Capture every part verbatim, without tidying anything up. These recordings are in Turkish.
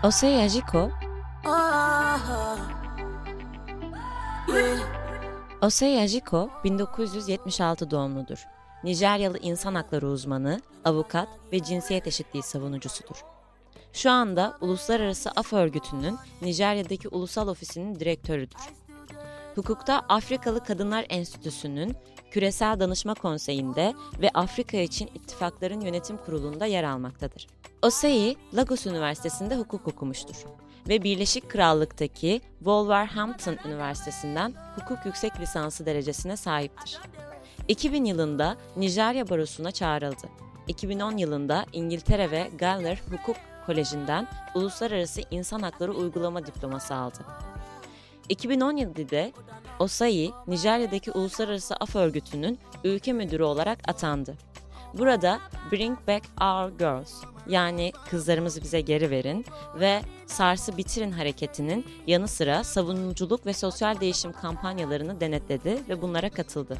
Osei Ajiko, Osei Ajiko bin dokuz yüz yetmiş altı doğumludur. Nijeryalı insan hakları uzmanı, avukat ve cinsiyet eşitliği savunucusudur. Şu anda Uluslararası Af Örgütü'nün Nijerya'daki ulusal ofisinin direktörüdür. Hukukta Afrikalı Kadınlar Enstitüsü'nün Küresel Danışma Konseyi'nde ve Afrika için İttifakların Yönetim Kurulu'nda yer almaktadır. Osei, Lagos Üniversitesi'nde hukuk okumuştur ve Birleşik Krallık'taki Wolverhampton Üniversitesi'nden hukuk yüksek lisansı derecesine sahiptir. iki bin yılında Nijerya Barosu'na çağrıldı. iki bin on yılında İngiltere ve Galler Hukuk Koleji'nden Uluslararası İnsan Hakları Uygulama diploması aldı. iki bin on yedide Osei, Nijerya'daki Uluslararası Af Örgütü'nün ülke müdürü olarak atandı. Burada Bring Back Our Girls, yani kızlarımızı bize geri verin ve SARS'ı bitirin hareketinin yanı sıra savunuculuk ve sosyal değişim kampanyalarını denetledi ve bunlara katıldı.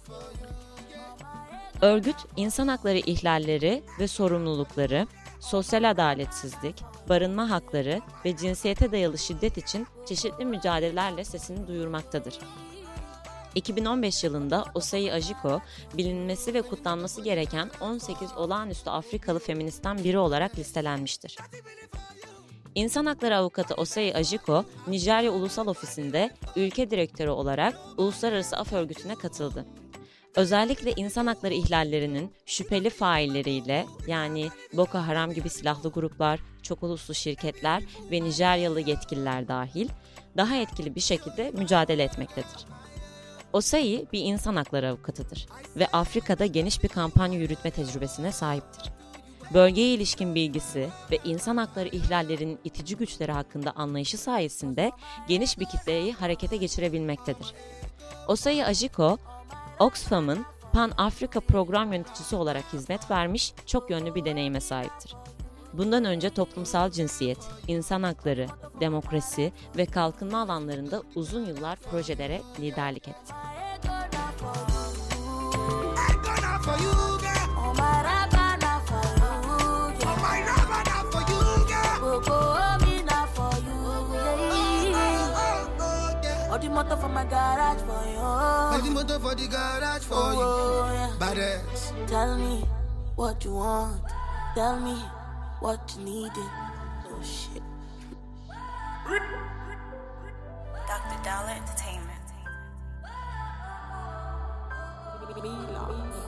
Örgüt, insan hakları ihlalleri ve sorumlulukları, sosyal adaletsizlik, barınma hakları ve cinsiyete dayalı şiddet için çeşitli mücadelelerle sesini duyurmaktadır. iki bin on beş yılında Osei Ajiko, bilinmesi ve kutlanması gereken on sekiz olağanüstü Afrikalı feministten biri olarak listelenmiştir. İnsan hakları avukatı Osei Ajiko, Nijerya Ulusal Ofisi'nde ülke direktörü olarak Uluslararası Af Örgütü'ne katıldı. Özellikle insan hakları ihlallerinin şüpheli failleriyle, yani Boko Haram gibi silahlı gruplar, çok uluslu şirketler ve Nijeryalı yetkililer dahil, daha etkili bir şekilde mücadele etmektedir. Osei bir insan hakları avukatıdır ve Afrika'da geniş bir kampanya yürütme tecrübesine sahiptir. Bölgeye ilişkin bilgisi ve insan hakları ihlallerinin itici güçleri hakkında anlayışı sayesinde geniş bir kitleyi harekete geçirebilmektedir. Osei Ajiko, Oxfam'ın Pan-Afrika program yöneticisi olarak hizmet vermiş çok yönlü bir deneyime sahiptir. Bundan önce toplumsal cinsiyet, insan hakları, demokrasi ve kalkınma alanlarında uzun yıllar projelere liderlik etti. All the motor for my garage for you. All the motor for the garage for you. Oh, yeah. Badass. Tell me what you want. Tell me what you needed. Oh shit. Doctor Dollar Entertainment.